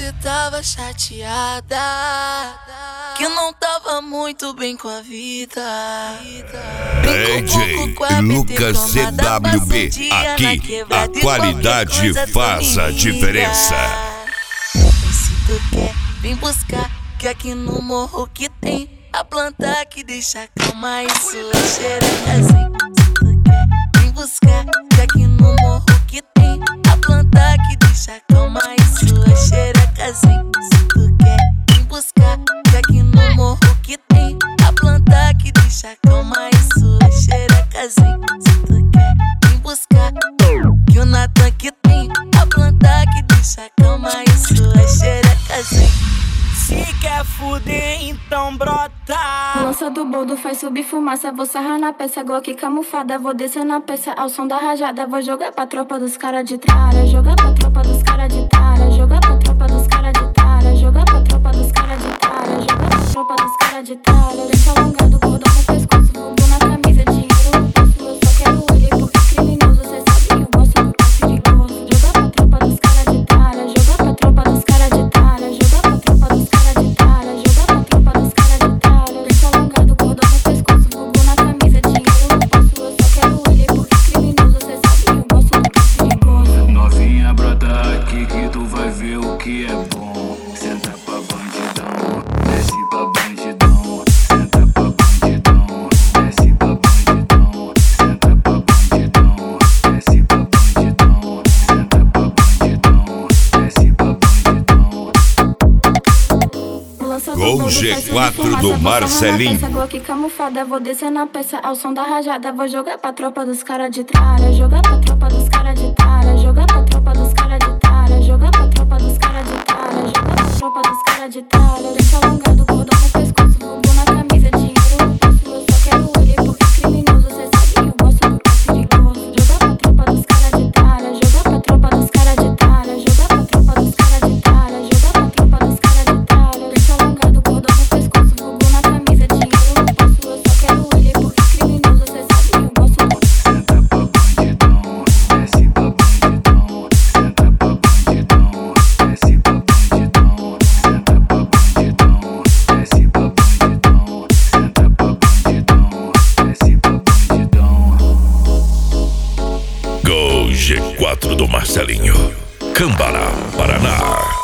você tava chateada, que não tava muito bem com a vida. DJ Lucas CWB, aqui a qualidade faz a diferença. Se tu quer, vem buscar, que aqui no morro que tem a planta que deixa calma e sua xereca. Se tu quer, vem buscar, que aqui no morro que tem a planta que deixa calma e sua xereca. Se tu quer, vem buscar, que aqui no morro que tem a planta que deixa calma e sua xereca. Se tu quer, vem buscar, que o Natan que tem a planta que deixa calma e sua xereca. Se quer fuder, então brota. Lança do boldo, faz subir fumaça. Vou sarrar na peça, Glock camuflada. Vou descer na peça, ao som da rajada. Vou jogar pra tropa dos cara de tralha. Jogar pra tropa dos cara de tralha. Jogar pra tropa dos cara de tralha. Jogar pra tropa dos cara de tralha. Jogar pra tropa dos cara de tralha. Deixa alongado, cordão no pescoço, vulgo na camisa, dinheiro no bolso. Eu só quero olhar porque criminoso, cê sabe eu gosto do que é perigoso. Jogar pra tropa dos cara de tralha. Jogar pra tropa dos cara de tralha. Jogar pra tropa dos cara de tralha. Jogar pra tropa dos cara de tralha. Deixa alongado, cordão no pescoço, vulgo na camisa, dinheiro no bolso. Eu só quero olhar porque criminoso, cê sabe eu gosto do que é perigoso. Novinha, brota aqui que tu vai ver o que é bom. Senta pra bandidão, desce pra bandidão. Senta pra bandidão, desce pra bandidão. Senta pra bandidão, desce pra bandidão. Senta pra bandidão, desce pra bandidão. Gol G4 do Marcelinho. Glock camuflada, vou descer na peça, ao som da rajada. Vou jogar pra tropa dos cara de tralha. Jogar pra tropa dos cara de tralha. Jogar pra tropa dos cara de tralha. Jogar pra tropa dos cara de tralha. Jogar pra tropa dos cara de tralha. Deixa alongado, cordão no pescoço, vulgo na camisa, dinheiro no bolso. Eu só quero olhar porque criminoso, cê sabe eu gosto do que é perigoso. Jogar pra tropa dos cara de tralha. Jogar pra tropa dos cara de tralha. Jogar pra tropa dos cara de tralha. Jogar pra tropa dos cara de tralha. Deixa alongado, cordão no pescoço, vulgo na camisa, dinheiro no bolso. Eu só quero olhar porque criminoso, cê sabe eu gosto do que é perigoso. Senta pra bandidão, desce pra bandidão. Senta pra bandidão, desce pra bandidão. Senta pra bandidão, desce pra bandidão. Senta pra bandidão, desce pra bandidão. Gol G4 do Marcelinho, Cambará, Paraná.